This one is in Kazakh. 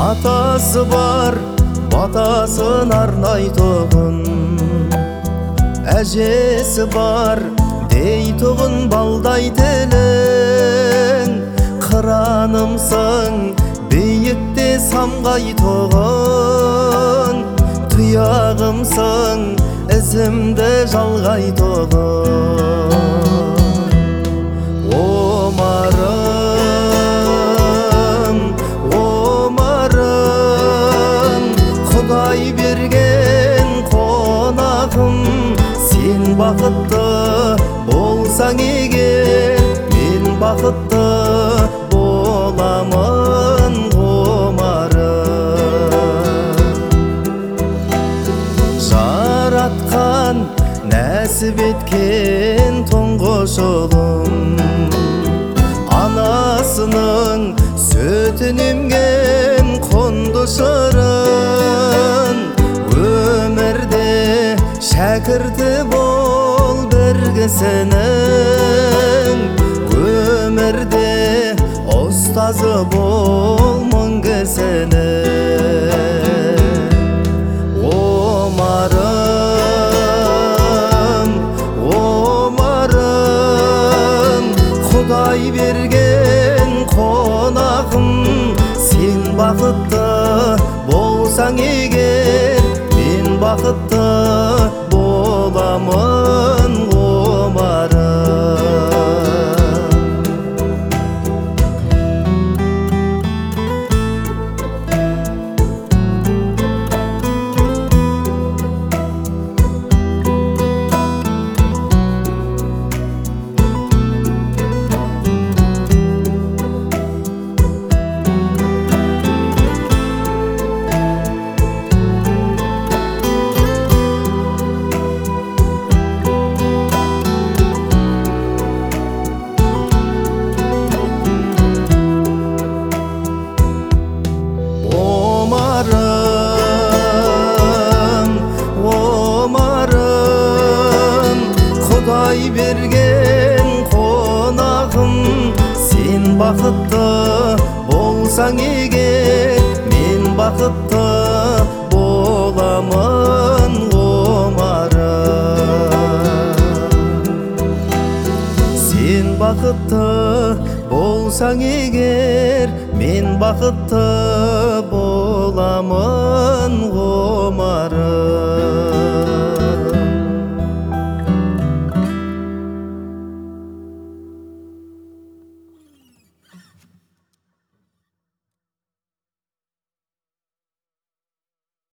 атасы бар батасын арнайтұғын, әжесі бар дейтұғын балдай тілің. Қыранымсың биікте самғайтұғын, тұяғымсың ізімді жалғайтұғын. Омарым, омарым, Құдай берген қонағым, сен бақытты болсаң егер, мен бақытты боламын. Омарым, жаратқан нәсіп еткен тұңғыш ұлым, анасының сүтін емген құнды шырын. Өмірде шәкірті бол бір кісінің, өмірде ұстазы бол мың кісінің. Омарым, омарым, Құдай берген қонағым, сен бақытты болсаң егер, мен бақытты боламын. Омарым, Құдай берген қонағым, сен бақытты болсаң егер, мен бақытты боламын. Омарым, сен бақытты болсаң егер, мен бақытты